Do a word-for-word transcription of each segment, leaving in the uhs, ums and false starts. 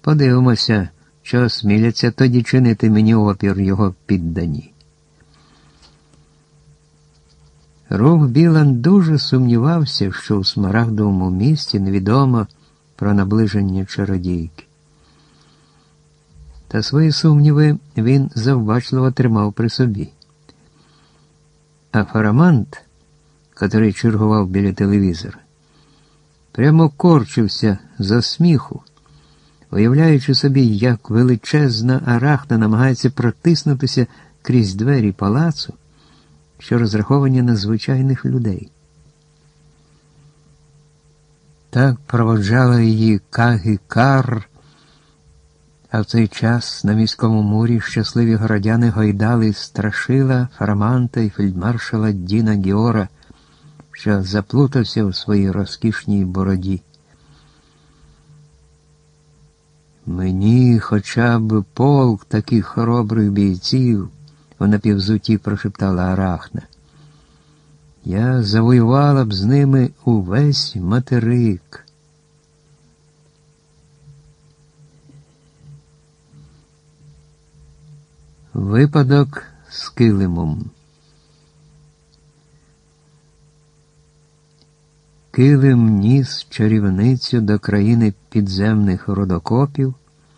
Подивимося, що осміляться тоді чинити мені опір його піддані. Рух Білан дуже сумнівався, що у Смарагдовому місті невідомо про наближення чародійки. Та свої сумніви він завбачливо тримав при собі. А Фарамант, котрий чергував біля телевізора, прямо корчився за сміху, уявляючи собі, як величезна Арахна намагається протиснутися крізь двері палацу, що розраховані на звичайних людей. Так проводжала її Кагі Кар, а в цей час на міському мурі щасливі городяни гойдали страшила Фараманта і фельдмаршала Діна Геора, що заплутався у своїй розкішній бороді. «Мені хоча б полк таких хоробрих бійців», — у напівзуті прошептала Арахна. «Я завоювала б з ними увесь материк». Випадок з килимом. Килим ніс чарівницю до країни підземних рудокопів,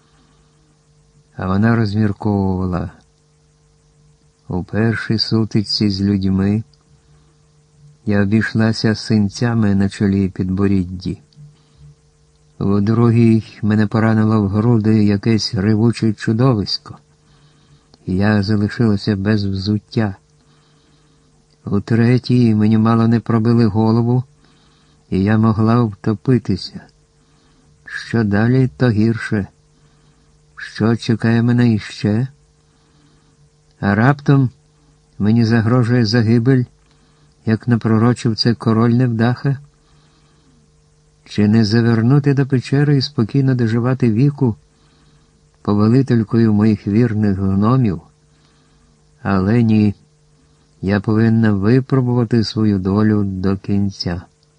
а вона розмірковувала. У першій сутичці з людьми я обійшлася синцями на чолі і підборідді. У другій мене поранило в груди якесь ревуче чудовисько, і я залишилася без взуття. У третій мені мало не пробили голову, і я могла втопитися. Що далі, то гірше. Що чекає мене іще? А раптом мені загрожує загибель, як напророчив це король невдаха? Чи не завернути до печери і спокійно доживати віку повелителькою моїх вірних гномів? Але ні, я повинна випробувати свою долю до кінця.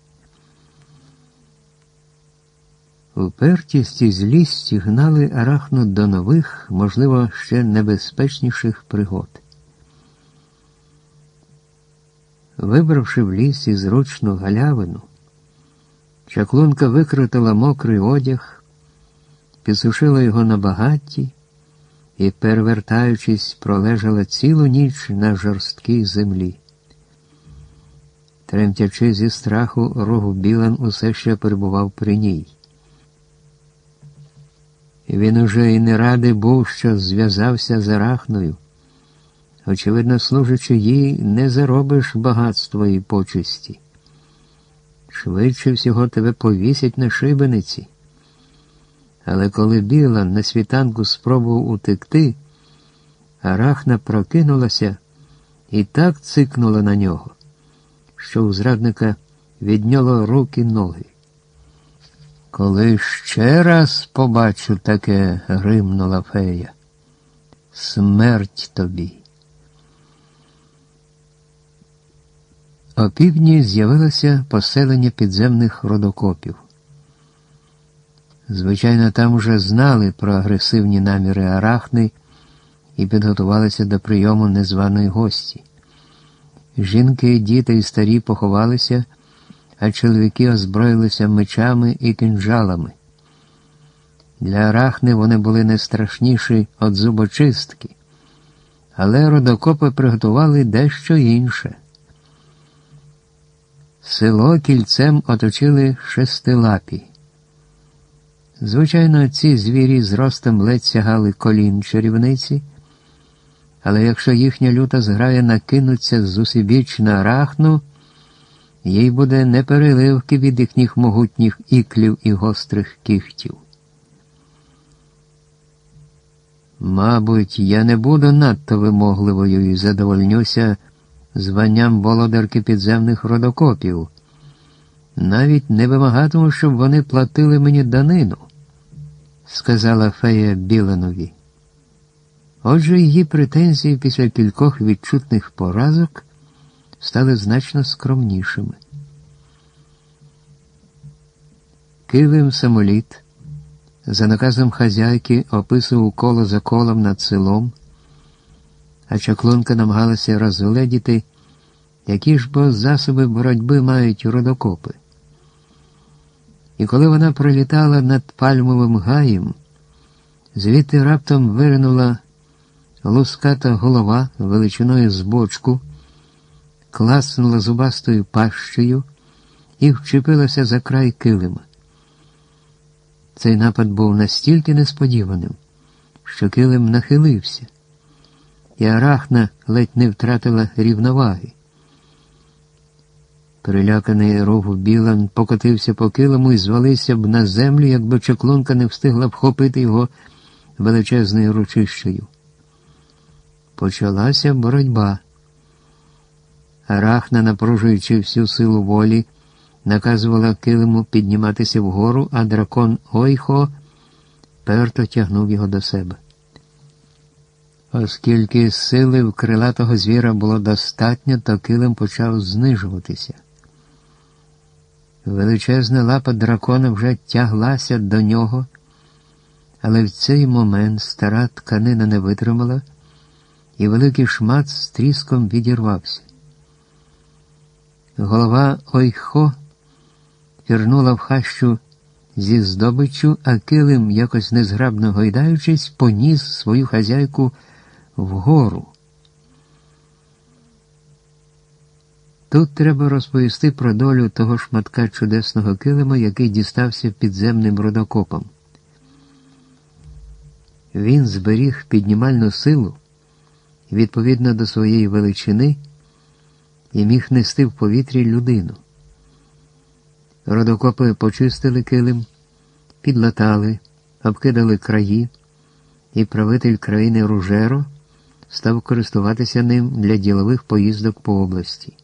Упертість і злість гнали Арахну до нових, можливо, ще небезпечніших пригод. Вибравши в лісі зручну галявину, чаклунка викрутила мокрий одяг, підсушила його на багатті і, перевертаючись, пролежала цілу ніч на жорсткій землі. Тремтячи зі страху, Рух Білан усе ще перебував при ній. Він уже і не радий був, що зв'язався з Арахною. Очевидно, служачи їй, не заробиш багатства і почесті. Швидше всього тебе повісять на шибениці. Але коли Білан на світанку спробував утекти, Арахна прокинулася і так цикнула на нього, що у зрадника відняло руки ноги. «Коли ще раз побачу таке», — гримнула фея, — «смерть тобі». Опівдні з'явилося поселення підземних рудокопів. Звичайно, там уже знали про агресивні наміри Арахни і підготувалися до прийому незваної гості. Жінки, діти і старі поховалися, а чоловіки озброїлися мечами і кинджалами. Для Арахни вони були не страшніші від зубочистки, але рудокопи приготували дещо інше. Село кільцем оточили шестилапі. Звичайно, ці звірі зростом ледь сягали колін чарівниці, але якщо їхня люта зграя накинуться зусібіч на Арахну, їй буде не переливки від їхніх могутніх іклів і гострих кігтів. Мабуть, я не буду надто вимогливою і задовольнюся званням володарки підземних рудокопів. Навіть не вимагатиму, щоб вони платили мені данину, сказала фея Біланові. Отже, її претензії після кількох відчутних поразок стали значно скромнішими. Килим самоліт, За наказом хазяйки описував коло за колом над селом, а чаклунка намагалася розгледіти, які ж бо засоби боротьби мають рудокопи. І коли вона пролітала над пальмовим гаєм, звідти раптом виринула луската голова величиною з бочку, класнула зубастою пащею і вчепилася за край килима. Цей напад був настільки несподіваним, що килим нахилився, і Арахна ледь не втратила рівноваги. Переляканий Рогу Білан покотився по килиму і звалився б на землю, якби чаклунка не встигла вхопити його величезною ручищею. Почалася боротьба. Арахна, напружуючи всю силу волі, наказувала килиму підніматися вгору, а дракон Ойхо перто тягнув його до себе. Оскільки сили в крилатого звіра було достатньо, то килим почав знижуватися. Величезна лапа дракона вже тяглася до нього, але в цей момент стара тканина не витримала, і великий шмат з тріском відірвався. Голова Ойхо пірнула в хащу зі здобиччю, а килим, якось незграбно гойдаючись, поніс свою хазяйку вгору. Тут треба розповісти про долю того шматка чудесного килима, який дістався підземним рудокопам. Він зберіг піднімальну силу відповідно до своєї величини і міг нести в повітрі людину. Рудокопи почистили килим, підлатали, обкидали краї, і правитель країни Ружеро став користуватися ним для ділових поїздок по області.